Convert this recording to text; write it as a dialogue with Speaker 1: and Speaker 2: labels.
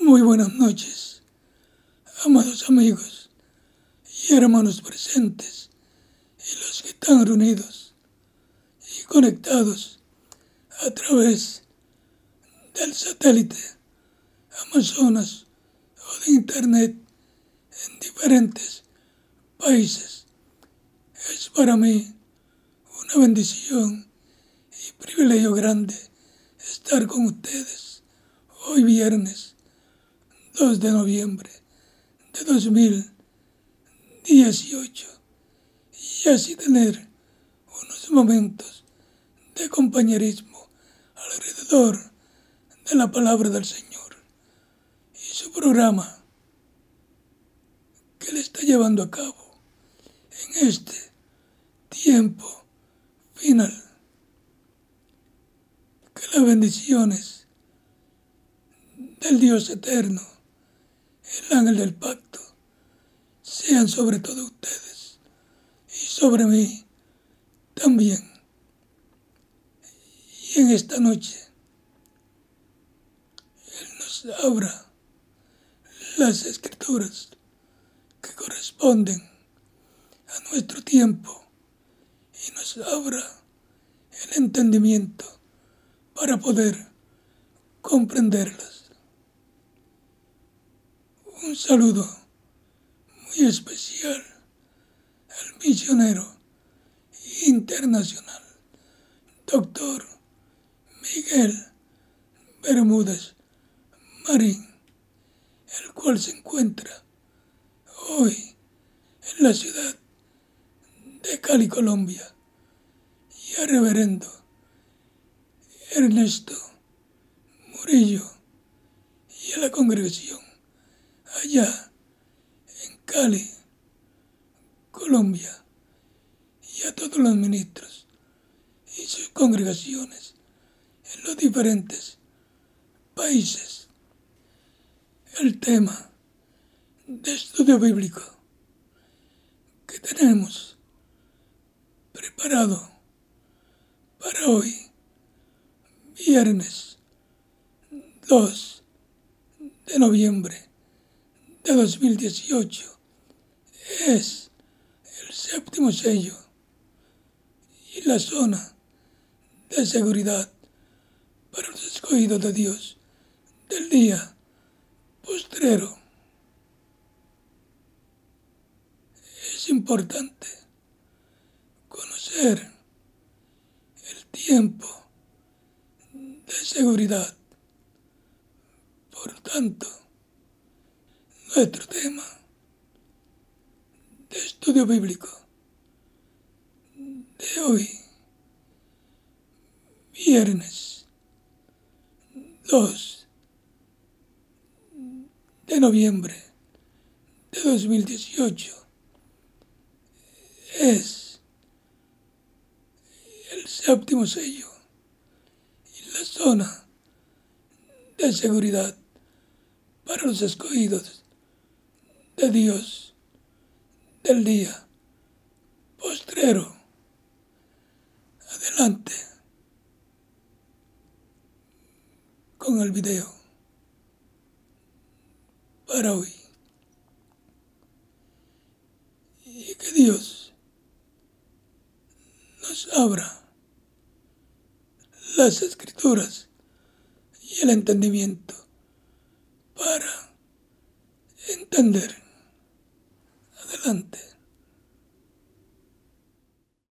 Speaker 1: Muy buenas noches, amados amigos y hermanos presentes y los que están reunidos y conectados a través del satélite Amazonas o de Internet en diferentes países. Es para mí una bendición y privilegio grande estar con ustedes hoy viernes 2 de noviembre de 2018 y así tener unos momentos de compañerismo alrededor de la palabra del Señor y su programa que Él está llevando a cabo en este tiempo final. Que las bendiciones del Dios eterno, el ángel del pacto, sean sobre todos ustedes y sobre mí también. Y en esta noche Él nos abra las escrituras que corresponden a nuestro tiempo y nos abra el entendimiento para poder comprenderlas. Un saludo muy especial al misionero internacional, Dr. Miguel Bermúdez Marín, el cual se encuentra hoy en la ciudad de Cali, Colombia, y al reverendo Ernesto Murillo y a la congregación allá en Cali, Colombia, y a todos los ministros y sus congregaciones en los diferentes países. El tema de estudio bíblico que tenemos preparado para hoy, viernes 2 de noviembre de 2018, es el séptimo sello y la zona de seguridad para los escogidos de Dios del día postrero. Es importante conocer el tiempo de seguridad. Por tanto, nuestro tema de estudio bíblico de hoy, viernes 2 de noviembre de 2018, es el séptimo sello y la zona de seguridad para los escogidos de Dios del día postrero. Adelante con el video para hoy. Y que Dios nos abra las escrituras y el entendimiento para entender. Adelante.